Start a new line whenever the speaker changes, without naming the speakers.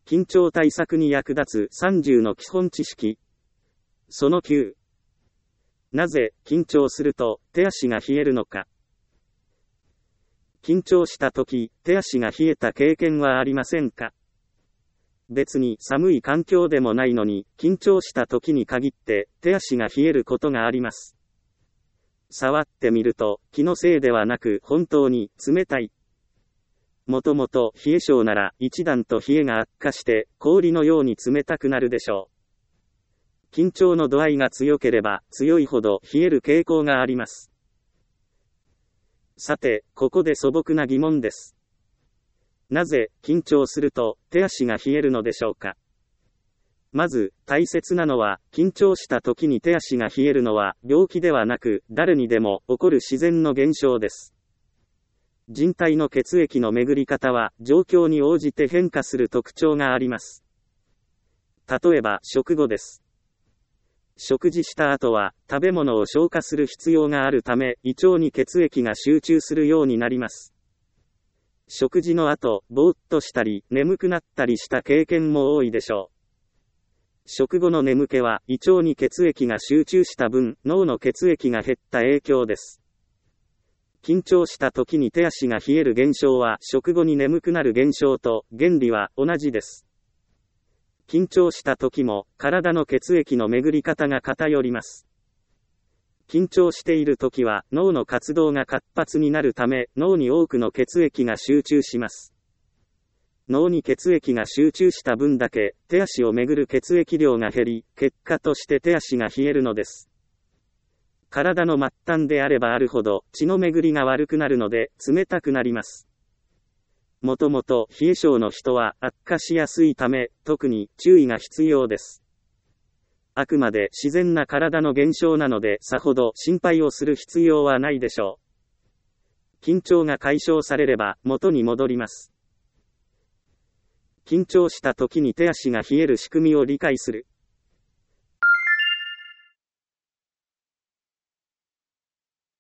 緊張対策に役立つ30の基本知識。その9。なぜ緊張すると手足が冷えるのか。緊張したとき、手足が冷えた経験はありませんか？別に寒い環境でもないのに、緊張したときに限って手足が冷えることがあります。触ってみると、気のせいではなく本当に冷たい。もともと冷え性なら一段と冷えが悪化して氷のように冷たくなるでしょう。緊張の度合いが強ければ強いほど冷える傾向があります。さて、ここで素朴な疑問です。なぜ緊張すると手足が冷えるのでしょうか。まず大切なのは、緊張した時に手足が冷えるのは病気ではなく誰にでも起こる自然の現象です。人体の血液の巡り方は状況に応じて変化する特徴があります。例えば食後です。食事した後は食べ物を消化する必要があるため、胃腸に血液が集中するようになります。食事の後、ぼーっとしたり眠くなったりした経験も多いでしょう。食後の眠気は胃腸に血液が集中した分、脳の血液が減った影響です。緊張した時に手足が冷える現象は食後に眠くなる現象と原理は同じです。緊張した時も体の血液の巡り方が偏ります。緊張している時は脳の活動が活発になるため、脳に多くの血液が集中します。脳に血液が集中した分だけ手足を巡る血液量が減り、結果として手足が冷えるのです。体の末端であればあるほど血の巡りが悪くなるので冷たくなります。もともと冷え性の人は悪化しやすいため、特に注意が必要です。あくまで自然な体の現象なので、さほど心配をする必要はないでしょう。緊張が解消されれば元に戻ります。緊張した時に手足が冷える仕組みを理解する。